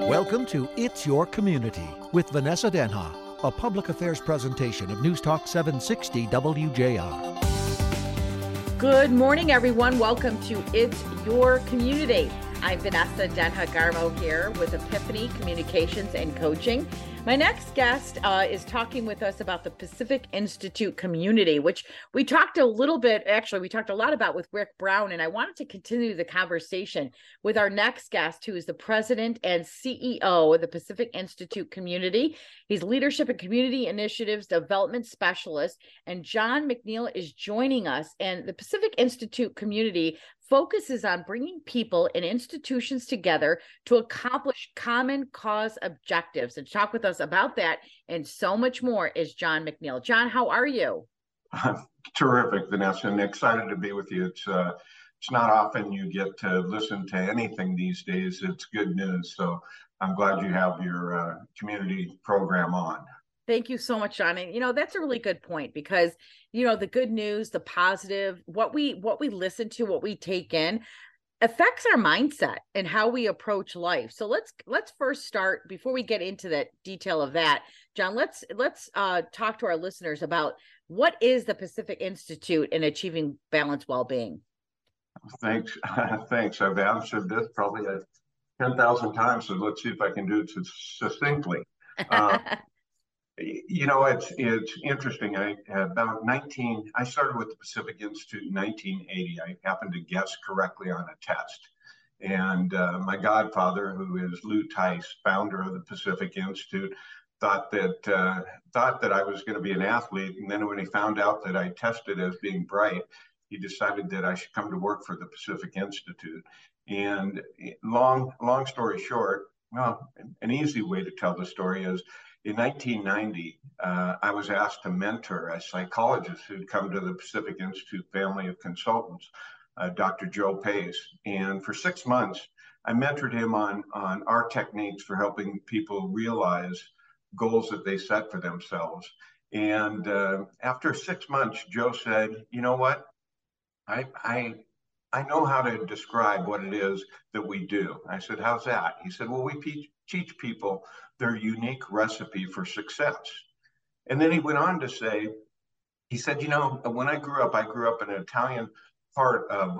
Welcome to It's Your Community with Vanessa Denha, a public affairs presentation of News Talk 760 WJR. Good morning, everyone. Welcome to It's Your Community. I'm Vanessa Denha Garmo here with Epiphany Communications and Coaching. My next guest is talking with us about the Pacific Institute community, which we talked a little bit, actually, we talked a lot about with Rick Brown, and I wanted to continue the conversation with our next guest, who is the president and CEO of the Pacific Institute community. He's Leadership and Community Initiatives Development Specialist, and John McNeil is joining us. And the Pacific Institute community focuses on bringing people and institutions together to accomplish common cause objectives. And to talk with us about that and so much more is John McNeil. John, how are you? Terrific, Vanessa, and excited to be with you. It's not often you get to listen to anything these days. It's good news. So I'm glad you have your community program on. Thank you so much, John. And, that's a really good point because, the good news, the positive, what we listen to, what we take in affects our mindset and how we approach life. So let's first start, before we get into that detail of that, John, let's talk to our listeners about what is the Pacific Institute in achieving balanced well-being. Thanks. I've answered this probably 10,000 times, so let's see if I can do it succinctly. It's interesting. I started with the Pacific Institute in 1980. I happened to guess correctly on a test. And my godfather, who is Lou Tice, founder of the Pacific Institute, thought that I was going to be an athlete. And then when he found out that I tested as being bright, he decided that I should come to work for the Pacific Institute. And long story short, well, an easy way to tell the story is, in 1990, I was asked to mentor a psychologist who'd come to the Pacific Institute family of consultants, Dr. Joe Pace. And for 6 months, I mentored him on our techniques for helping people realize goals that they set for themselves. And after 6 months, Joe said, you know what? I know how to describe what it is that we do. I said, how's that? He said, well, we teach people their unique recipe for success. And then he went on to say, he said, when I grew up in an Italian part of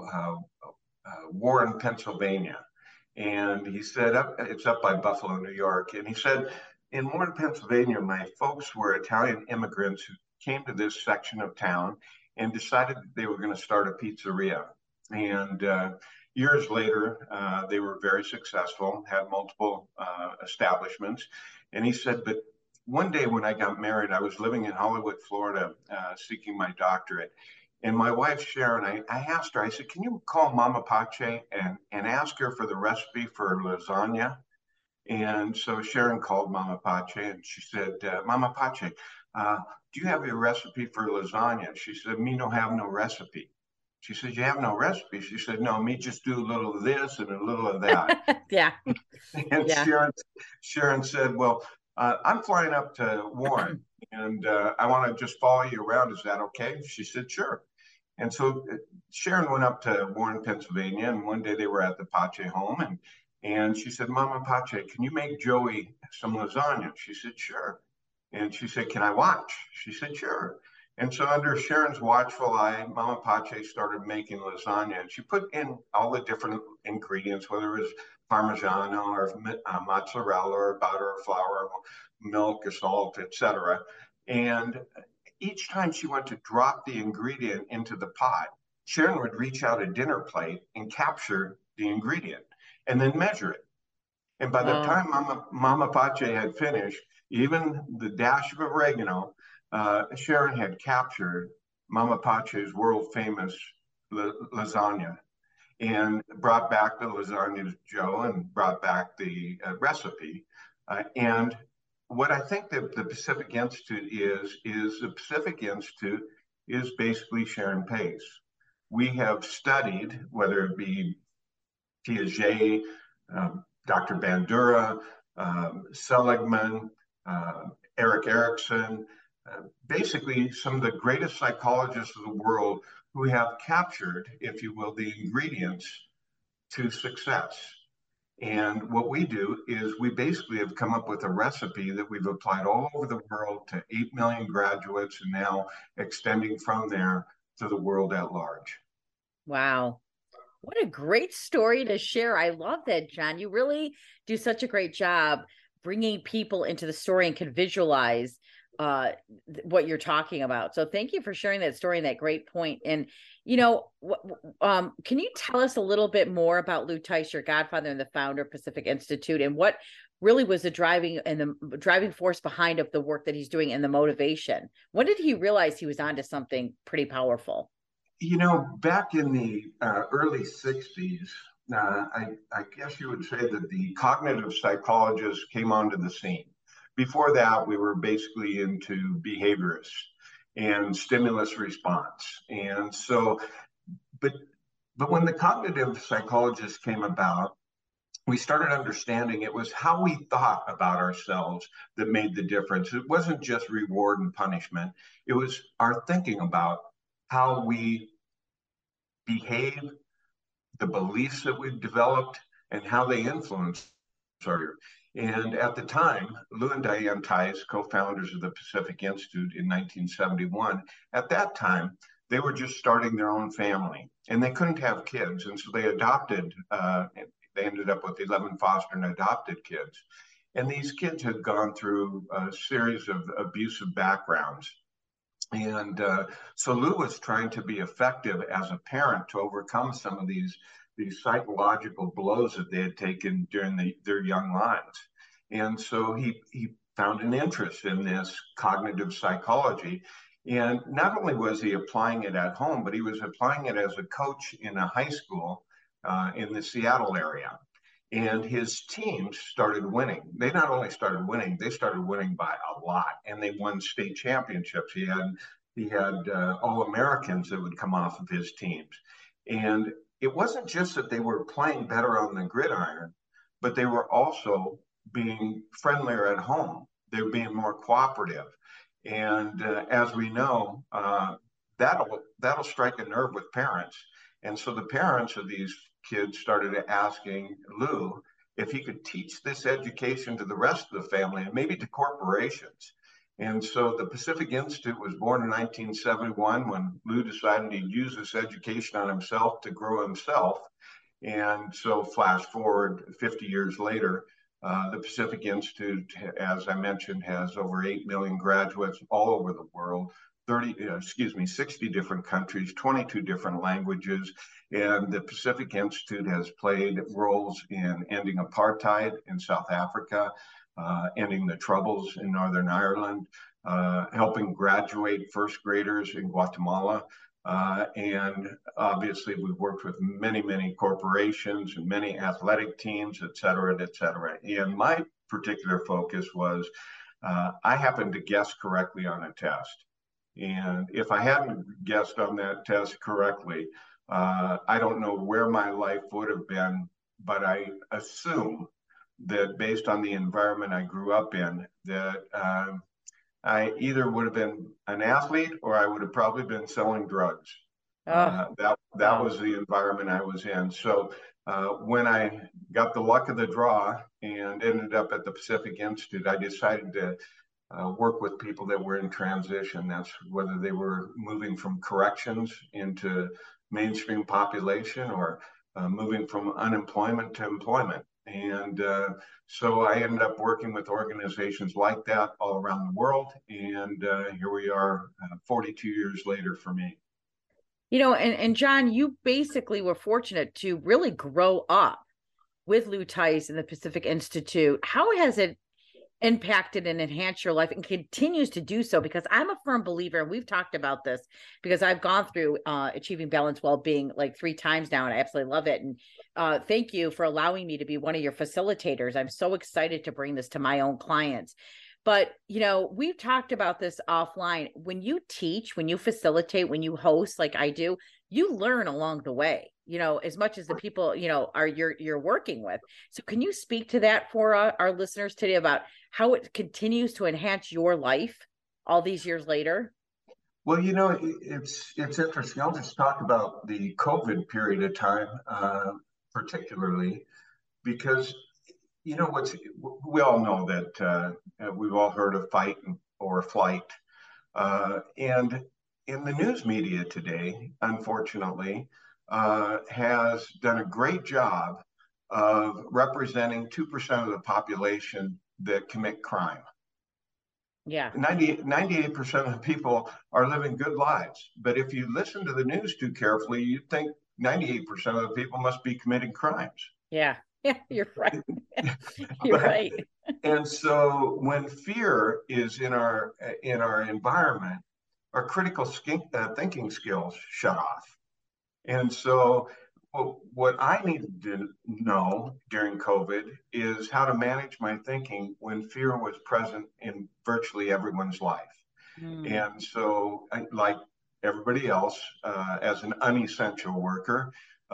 Warren, Pennsylvania. And he said, it's up by Buffalo, New York. And he said, in Warren, Pennsylvania, my folks were Italian immigrants who came to this section of town and decided that they were going to start a pizzeria. And years later, they were very successful, had multiple establishments. And he said, but one day when I got married, I was living in Hollywood, Florida, seeking my doctorate. And my wife, Sharon, I asked her, I said, can you call Mama Pace and ask her for the recipe for lasagna? And so Sharon called Mama Pace and she said, Mama Pace, do you have a recipe for lasagna? She said, me no have no recipe. She said, you have no recipe? She said, no, me just do a little of this and a little of that. Yeah. And yeah. Sharon said, well, I'm flying up to Warren and I want to just follow you around. Is that okay? She said, sure. And so Sharon went up to Warren, Pennsylvania, and one day they were at the Pace home and she said, Mama Pace, can you make Joey some lasagna? She said, sure. And she said, can I watch? She said, sure. And so under Sharon's watchful eye, Mama Pace started making lasagna. And she put in all the different ingredients, whether it was Parmigiano or mozzarella or butter or flour, milk or salt, etc. And each time she went to drop the ingredient into the pot, Sharon would reach out a dinner plate and capture the ingredient and then measure it. And by the time Mama Pace had finished, even the dash of oregano, Sharon had captured Mama Pace's world famous lasagna and brought back the lasagna to Joe and brought back the recipe. And what I think that the Pacific Institute is the Pacific Institute is basically Sharon Pace. We have studied, whether it be Piaget, Dr. Bandura, Seligman, Erik Erikson, basically some of the greatest psychologists of the world who have captured, if you will, the ingredients to success. And what we do is we basically have come up with a recipe that we've applied all over the world to 8 million graduates and now extending from there to the world at large. Wow. What a great story to share. I love that, John. You really do such a great job bringing people into the story and can visualize what you're talking about. So thank you for sharing that story and that great point. And, can you tell us a little bit more about Lou Tice, your godfather and the founder of Pacific Institute, and what really was the driving force behind of the work that he's doing and the motivation? When did he realize he was onto something pretty powerful? Back in the early 60s, I guess you would say that the cognitive psychologists came onto the scene. Before that, we were basically into behaviorists and stimulus response. And so, but when the cognitive psychologists came about, we started understanding it was how we thought about ourselves that made the difference. It wasn't just reward and punishment. It was our thinking about how we behave, the beliefs that we've developed, and how they influence our. And at the time, Lou and Diane Tice, co-founders of the Pacific Institute in 1971, at that time, they were just starting their own family and they couldn't have kids. And so they adopted, they ended up with 11 foster and adopted kids. And these kids had gone through a series of abusive backgrounds. And so Lou was trying to be effective as a parent to overcome some of these psychological blows that they had taken during their young lives. And so he found an interest in this cognitive psychology. And not only was he applying it at home, but he was applying it as a coach in a high school in the Seattle area. And his teams started winning. They not only started winning, they started winning by a lot, and they won state championships. He had All-Americans that would come off of his teams. And it wasn't just that they were playing better on the gridiron, but they were also being friendlier at home. They were being more cooperative. And as we know, that'll strike a nerve with parents. And so the parents of these kids started asking Lou if he could teach this education to the rest of the family and maybe to corporations. And so the Pacific Institute was born in 1971 when Lou decided he'd use this education on himself to grow himself. And so flash forward 50 years later, the Pacific Institute, as I mentioned, has over 8 million graduates all over the world. 60 different countries, 22 different languages. And the Pacific Institute has played roles in ending apartheid in South Africa, ending the Troubles in Northern Ireland, helping graduate first graders in Guatemala. And obviously, we've worked with many, many corporations and many athletic teams, et cetera, et cetera. And my particular focus was I happened to guess correctly on a test. And if I hadn't guessed on that test correctly, I don't know where my life would have been, but I assume that based on the environment I grew up in, that I either would have been an athlete or I would have probably been selling drugs. That was the environment I was in. So when I got the luck of the draw and ended up at the Pacific Institute, I decided to work with people that were in transition. That's whether they were moving from corrections into mainstream population or moving from unemployment to employment. And so I ended up working with organizations like that all around the world. And here we are 42 years later for me. And John, you basically were fortunate to really grow up with Lou Tice and the Pacific Institute. How has it impacted and enhanced your life and continues to do so? Because I'm a firm believer, and we've talked about this because I've gone through Achieving Balanced Wellbeing like 3 times now, and I absolutely love it. And thank you for allowing me to be one of your facilitators. I'm so excited to bring this to my own clients. But, we've talked about this offline. When you teach, when you facilitate, when you host like I do, you learn along the way, as much as the people, are you're working with. So can you speak to that for our listeners today about how it continues to enhance your life all these years later? Well, it's interesting. I'll just talk about the COVID period of time, particularly because we all know that we've all heard of fight or flight. And in the news media today, unfortunately, has done a great job of representing 2% of the population that commit crime. Yeah. 98% of the people are living good lives. But if you listen to the news too carefully, you think 98% of the people must be committing crimes. Yeah. Yeah, you're right. You're right. And so when fear is in our environment, our critical thinking skills shut off. And so what I needed to know during COVID is how to manage my thinking when fear was present in virtually everyone's life. And so, like everybody else, as an unessential worker,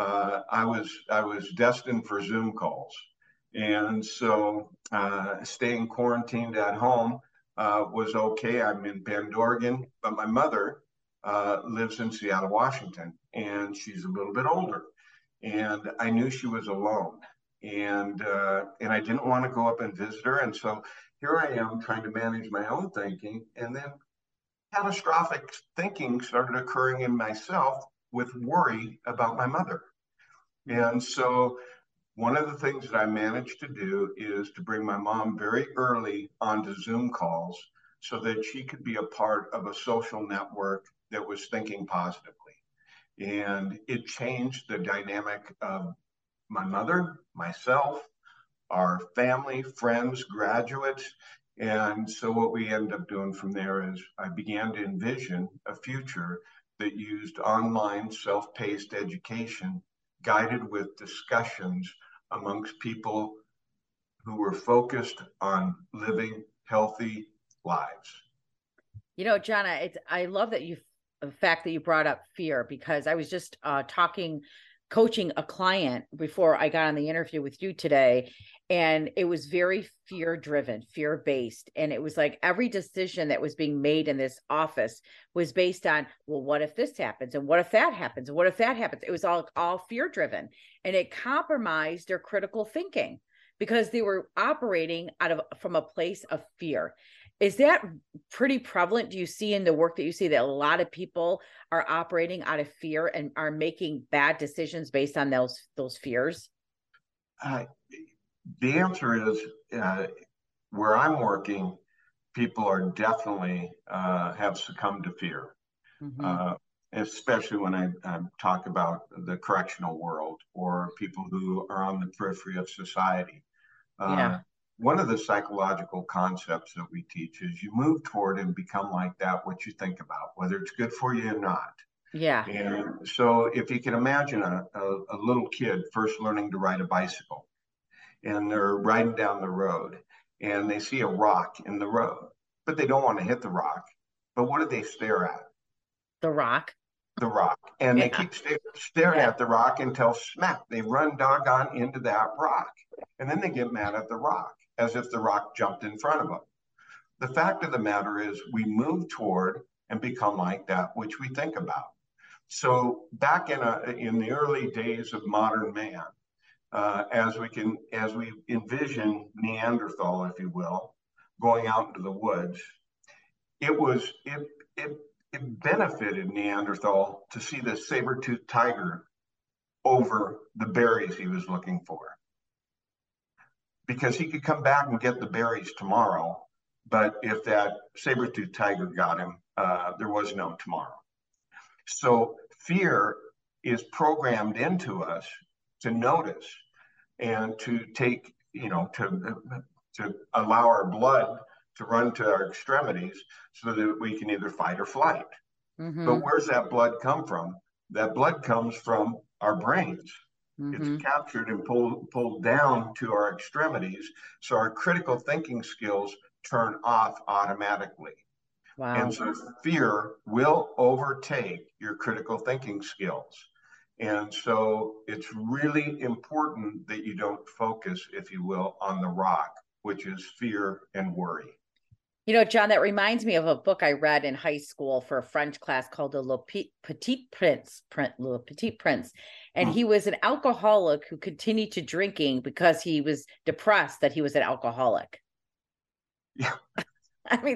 I was destined for Zoom calls. And so staying quarantined at home was okay. I'm in Bend, Oregon, but my mother lives in Seattle, Washington, and she's a little bit older. And I knew she was alone, and I didn't want to go up and visit her. And so here I am trying to manage my own thinking, and then catastrophic thinking started occurring in myself with worry about my mother. And so one of the things that I managed to do is to bring my mom very early onto Zoom calls so that she could be a part of a social network that was thinking positively. And it changed the dynamic of my mother, myself, our family, friends, graduates. And so what we ended up doing from there is I began to envision a future that used online self-paced education guided with discussions amongst people who were focused on living healthy lives. John, I love that the fact that you brought up fear, because I was just coaching a client before I got on the interview with you today, and it was very fear-driven, fear-based. And it was like every decision that was being made in this office was based on, well, what if this happens? And what if that happens? And what if that happens? It was all fear-driven, and it compromised their critical thinking because they were operating from a place of fear. Is that pretty prevalent? Do you see in the work that you see that a lot of people are operating out of fear and are making bad decisions based on those fears? The answer is where I'm working, people are definitely have succumbed to fear, especially when I talk about the correctional world or people who are on the periphery of society. One of the psychological concepts that we teach is you move toward and become like that what you think about, whether it's good for you or not. Yeah. And so if you can imagine a little kid first learning to ride a bicycle, and they're riding down the road and they see a rock in the road, but they don't want to hit the rock. But what do they stare at? The rock. The rock. And they keep staring at the rock until smack, they run doggone into that rock. And then they get mad at the rock as if the rock jumped in front of them. The fact of the matter is we move toward and become like that which we think about. So back in the early days of modern man, as we envision Neanderthal, if you will, going out into the woods, it benefited Neanderthal to see the saber-toothed tiger over the berries he was looking for, because he could come back and get the berries tomorrow, but if that saber-toothed tiger got him, there was no tomorrow. So fear is programmed into us to notice and to take, to allow our blood to run to our extremities so that we can either fight or flight. But where's that blood come from? That blood comes from our brains. It's captured and pulled down to our extremities. So our critical thinking skills turn off automatically. Wow. And so fear will overtake your critical thinking skills. And so it's really important that you don't focus, if you will, on the rock, which is fear and worry. John, that reminds me of a book I read in high school for a French class called Le Petit Prince. And he was an alcoholic who continued to drinking because he was depressed that he was an alcoholic. Yeah. I mean,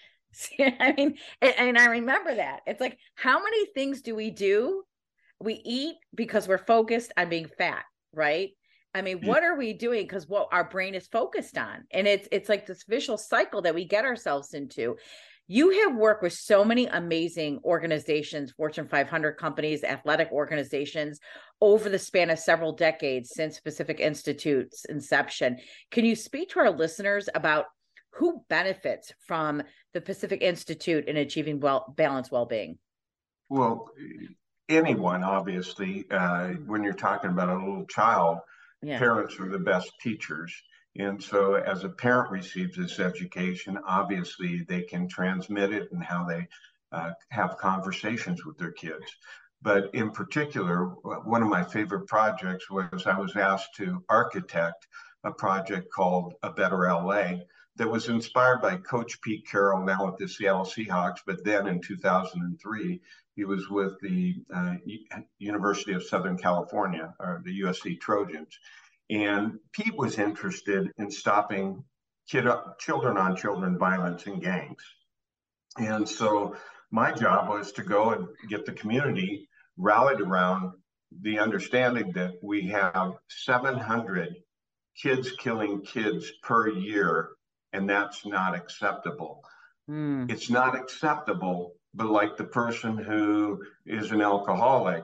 and I remember that. It's like, how many things do we do? We eat because we're focused on being fat, right? I mean, what are we doing? Because what our brain is focused on. And it's like this vicious cycle that we get ourselves into. You have worked with so many amazing organizations, Fortune 500 companies, athletic organizations over the span of several decades since Pacific Institute's inception. Can you speak to our listeners about who benefits from the Pacific Institute in achieving balanced well-being? Well, anyone, obviously, when you're talking about a little child, parents are the best teachers. And so as a parent receives this education, obviously they can transmit it and how they have conversations with their kids. But in particular, one of my favorite projects was I was asked to architect a project called A Better LA that was inspired by Coach Pete Carroll, now with the Seattle Seahawks, but then in 2003, he was with the University of Southern California, or the USC Trojans. And Pete was interested in stopping children on children violence in gangs. And so my job was to go and get the community rallied around the understanding that we have 700 kids killing kids per year, and that's not acceptable. It's not acceptable, but like the person who is an alcoholic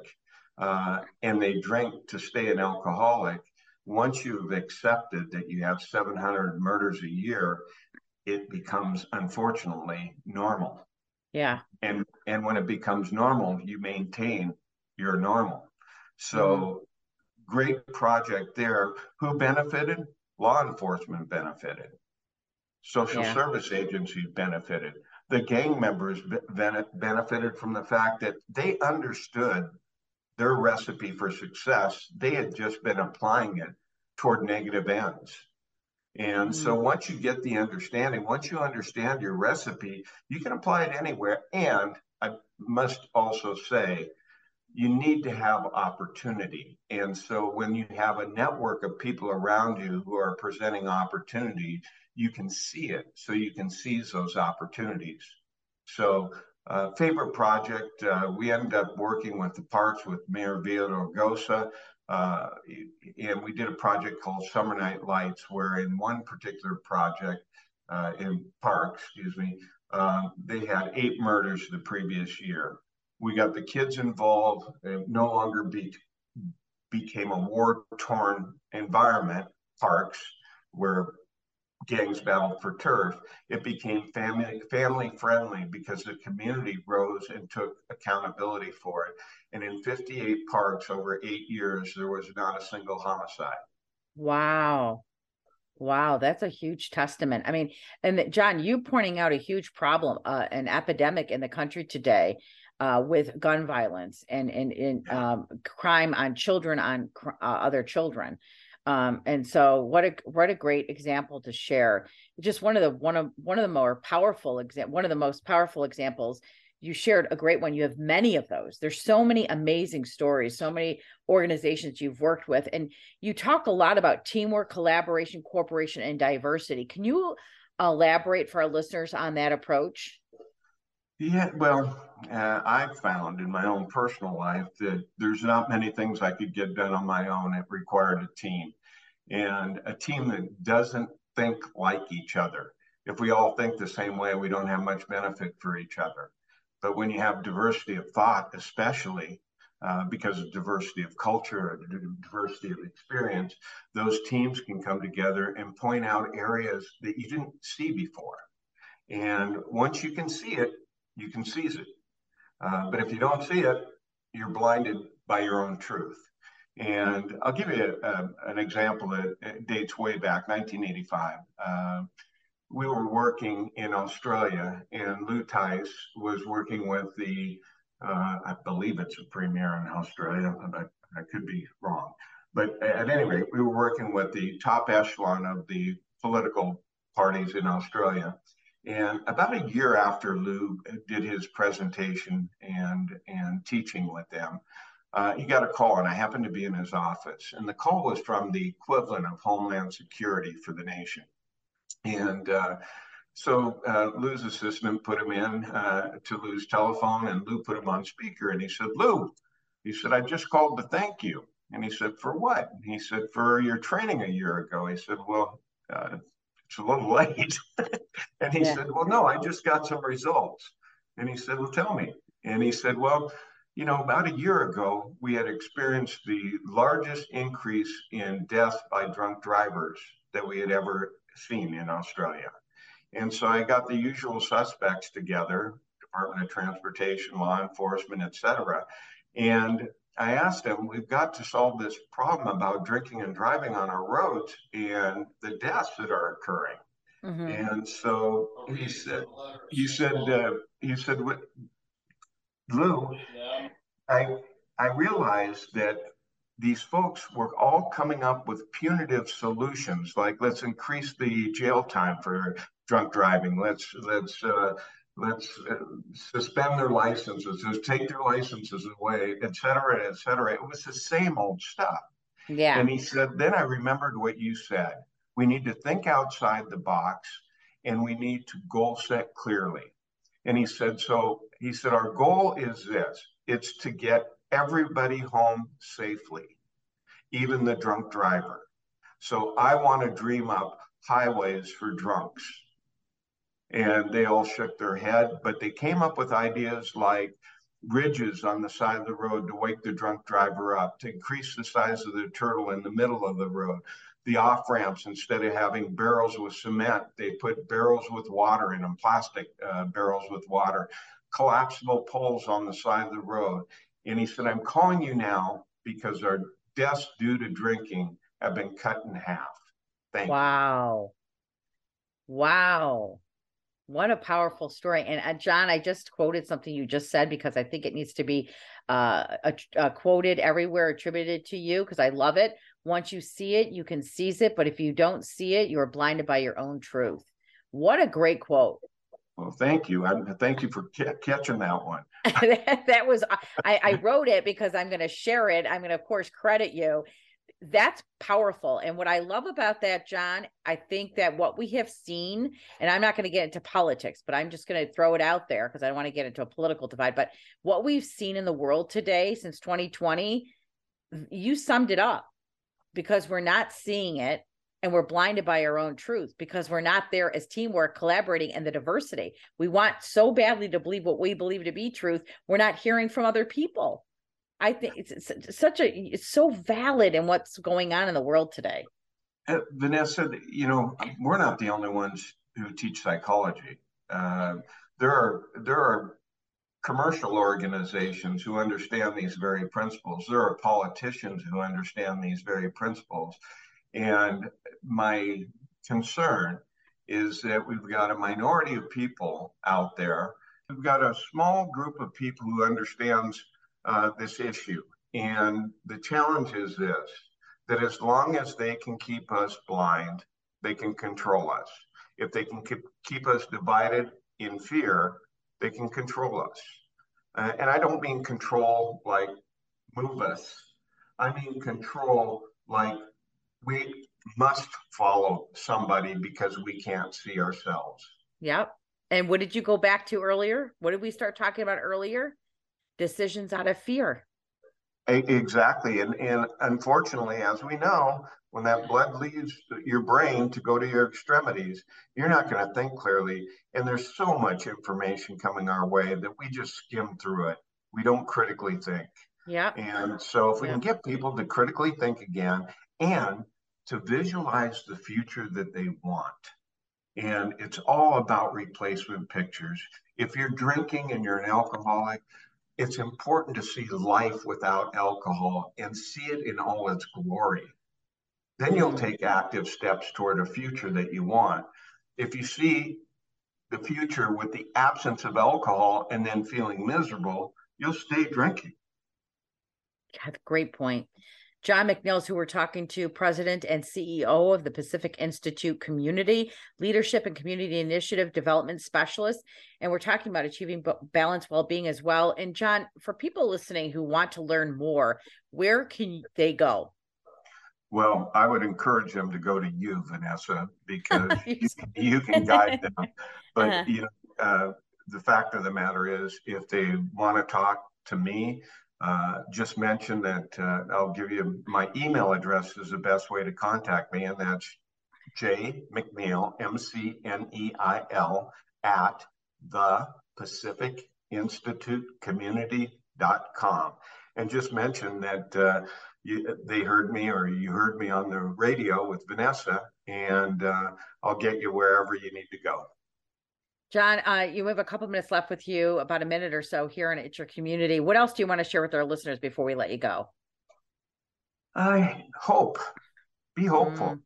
and they drink to stay an alcoholic, once you've accepted that you have 700 murders a year, it becomes, unfortunately, normal. Yeah. And when it becomes normal, you maintain your normal. So great project there. Who benefited? Law enforcement benefited. Social service agencies benefited. The gang members benefited from the fact that they understood their recipe for success. They had just been applying it toward negative ends. And so once you get the understanding, once you understand your recipe, you can apply it anywhere. And I must also say, you need to have opportunity. And so when you have a network of people around you who are presenting opportunity, you can see it. So you can seize those opportunities. So favorite project, we ended up working with the parks with Mayor Villaraigosa. And we did a project called Summer Night Lights, where in one particular project in parks, they had 8 murders the previous year. We got the kids involved. It no longer became a war-torn environment, parks, where gangs battled for turf. It became family-friendly because the community rose and took accountability for it. And in 58 parks over 8 years, there was not a single homicide. Wow. Wow, that's a huge testament. I mean, and John, you pointing out a huge problem, an epidemic in the country today with gun violence and crime on children, on other children. And so what a great example to share. Just one of the most powerful examples. You shared a great one. You have many of those. There's so many amazing stories, so many organizations you've worked with, and you talk a lot about teamwork, collaboration, cooperation, and diversity. Can you elaborate for our listeners on that approach? Yeah, well, I've found in my own personal life that there's not many things I could get done on my own. It required a team, and a team that doesn't think like each other. If we all think the same way, we don't have much benefit for each other. But when you have diversity of thought, especially because of diversity of culture, diversity of experience, those teams can come together and point out areas that you didn't see before. And once you can see it, you can seize it. But if you don't see it, you're blinded by your own truth. And I'll give you an example that dates way back, 1985. We were working in Australia, and Lou Tice was working with I believe it's a premier in Australia, but I could be wrong. But at any rate, we were working with the top echelon of the political parties in Australia. And about a year after Lou did his presentation and teaching with them, he got a call, and I happened to be in his office. And the call was from the equivalent of Homeland Security for the nation. And so Lou's assistant put him in to Lou's telephone, and Lou put him on speaker. And he said, Lou, he said, I just called to thank you. And he said, for what? And he said, for your training a year ago. He said, well, it's a little late. And he said, well, no, I just got some results. And he said, well, tell me. And he said, well, you know, about a year ago, we had experienced the largest increase in deaths by drunk drivers that we had ever seen in Australia. And so I got the usual suspects together, Department of Transportation, law enforcement, et cetera. And I asked him, we've got to solve this problem about drinking and driving on our roads and the deaths that are occurring. Mm-hmm. And so he said, Lou, I realized that these folks were all coming up with punitive solutions, like let's increase the jail time for drunk driving. Let's suspend their licenses, let's take their licenses away, et cetera, et cetera. It was the same old stuff. Yeah. And he said, then I remembered what you said. We need to think outside the box, and we need to goal set clearly. And he said, our goal is this. It's to get everybody home safely, even the drunk driver. So I want to dream up highways for drunks. And they all shook their head, but they came up with ideas like ridges on the side of the road to wake the drunk driver up, to increase the size of the turtle in the middle of the road. The off-ramps, instead of having barrels with cement, they put barrels with water in them, plastic barrels with water, collapsible poles on the side of the road. And he said, I'm calling you now because our deaths due to drinking have been cut in half. Thank you. Wow. What a powerful story. And John, I just quoted something you just said because I think it needs to be quoted everywhere, attributed to you, because I love it. Once you see it, you can seize it. But if you don't see it, you're blinded by your own truth. What a great quote. Well, thank you. Thank you for catching that one. That was, I wrote it because I'm going to share it. I'm going to, of course, credit you. That's powerful. And what I love about that, John, I think that what we have seen, and I'm not going to get into politics, but I'm just going to throw it out there because I don't want to get into a political divide. But what we've seen in the world today since 2020, you summed it up, because we're not seeing it and we're blinded by our own truth because we're not there as teamwork, collaborating, and the diversity. We want so badly to believe what we believe to be truth. We're not hearing from other people. I think it's so valid in what's going on in the world today. Vanessa, you know, we're not the only ones who teach psychology. There are commercial organizations who understand these very principles. There are politicians who understand these very principles. And my concern is that we've got a minority of people out there. We've got a small group of people who understands this issue. And the challenge is this, that as long as they can keep us blind, they can control us. If they can keep us divided in fear, they can control us. And I don't mean control like move us. I mean control like we must follow somebody because we can't see ourselves. Yep. And what did you go back to earlier? What did we start talking about earlier? Decisions out of fear. Exactly. And unfortunately, as we know, when that blood leaves your brain to go to your extremities, you're not going to think clearly. And there's so much information coming our way that we just skim through it. We don't critically think. Yeah. And so if we can get people to critically think again and to visualize the future that they want. And it's all about replacement pictures. If you're drinking and you're an alcoholic, it's important to see life without alcohol and see it in all its glory. Then you'll take active steps toward a future that you want. If you see the future with the absence of alcohol and then feeling miserable, you'll stay drinking. God, great point. John McNeil, who we're talking to, President and CEO of the Pacific Institute Community Leadership and Community Initiative Development Specialist. And we're talking about achieving balanced well-being as well. And John, for people listening who want to learn more, where can they go? Well, I would encourage them to go to you, Vanessa, because you can guide them. But, the fact of the matter is, if they want to talk to me, just mention that I'll give you my email address is the best way to contact me, and that's jmcneil, MCNEIL, at thepacificinstitutecommunity.com. And just mention that they heard me, or you heard me on the radio with Vanessa, and I'll get you wherever you need to go. John, you have a couple minutes left with you, about a minute or so here in It's Your Community. What else do you want to share with our listeners before we let you go? I hope. Be hopeful.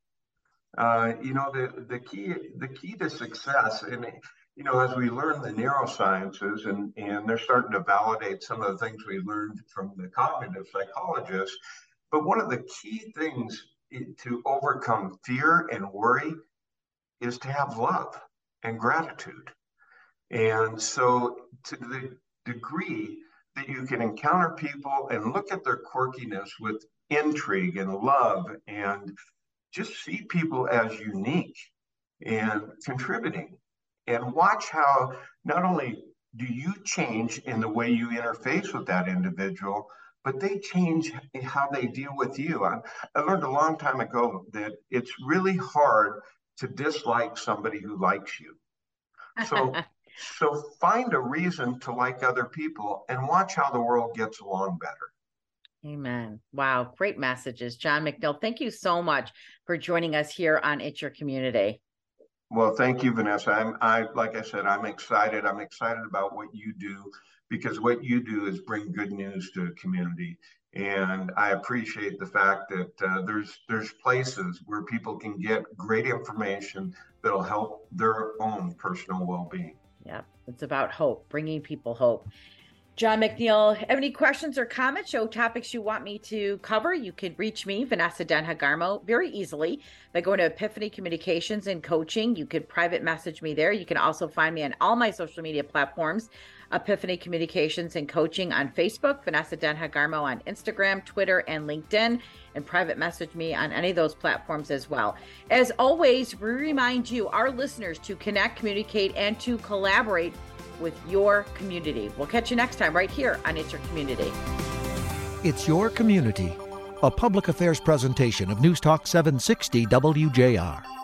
The key to success, and as we learn the neurosciences, and they're starting to validate some of the things we learned from the cognitive psychologists, but one of the key things to overcome fear and worry is to have love and gratitude. And so to the degree that you can encounter people and look at their quirkiness with intrigue and love, and just see people as unique and contributing, and watch how not only do you change in the way you interface with that individual, but they change in how they deal with you. I learned a long time ago that it's really hard to dislike somebody who likes you. So find a reason to like other people and watch how the world gets along better. Amen. Wow. Great messages. John McNeil, thank you so much for joining us here on It's Your Community. Well, thank you, Vanessa. Like I said, I'm excited. I'm excited about what you do, because what you do is bring good news to the community. And I appreciate the fact that there's places where people can get great information that'll help their own personal well-being. Yeah, it's about hope, bringing people hope. John McNeil, have any questions or comments, show topics you want me to cover? You can reach me, Vanessa Denha-Garmo, very easily by going to Epiphany Communications and Coaching. You could private message me there. You can also find me on all my social media platforms, Epiphany Communications and Coaching on Facebook, Vanessa Denha-Garmo on Instagram, Twitter, and LinkedIn, and private message me on any of those platforms as well. As always, we remind you, our listeners, to connect, communicate, and to collaborate with your community. We'll catch you next time right here on It's Your Community. It's Your Community, a public affairs presentation of News Talk 760 WJR.